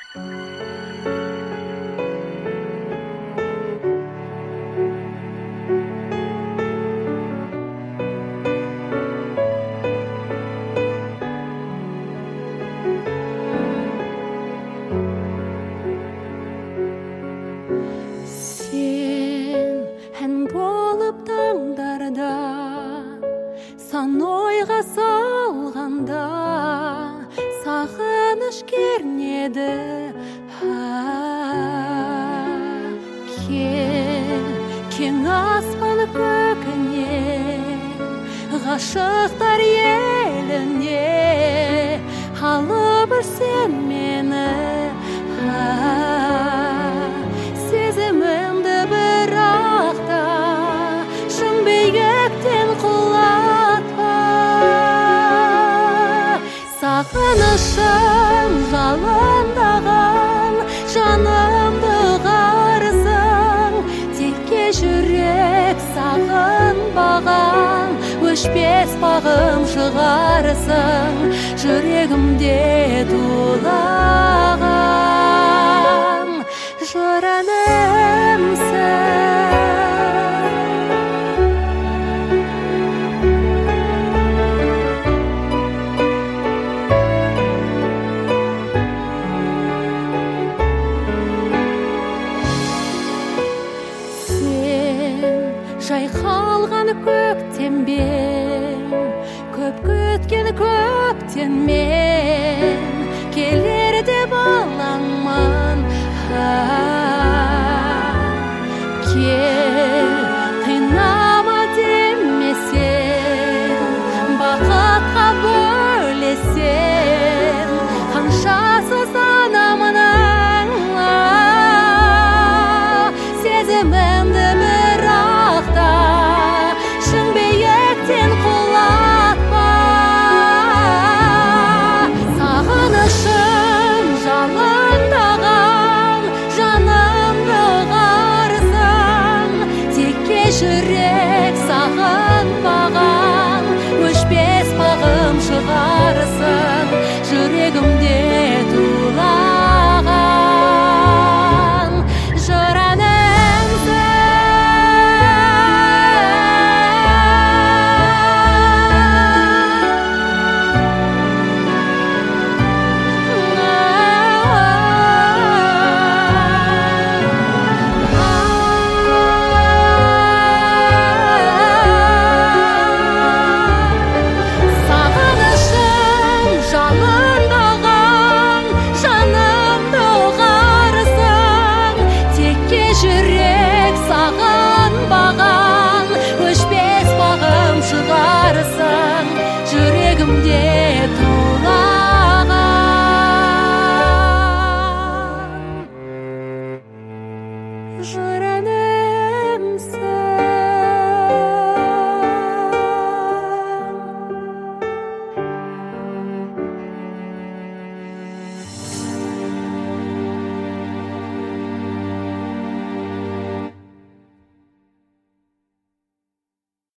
Сан ойға салғанда сағыныш кернеді. Кең аспан көкіне, ғашықтар еліне алып үрсен мені. Сезімімді бірақ та шын биіктен құлатпа. Сағынышым жалындаған жанымды қарысың, текке жүрек сағынбаған өшпес бағым шығарысың. Жүрегімде тулаған жырынымсың. Жайқалған көктем бен, көп күткен көктен мен келер деп алаңмын. Кел, қинама демесең, бақытқа бөлесең, қаншасы санамын сезімімді бірақ та шын биіктен құлатпа. Сағынышым жалындаған жанымды қарысың, текке жүрек сағынбаған өшпес бағым шығарысың. Жүрегімде тулаған жырынымсың. Жүрек сағынбаған өшпес бағым шығарысың. Жүрегімде тулаған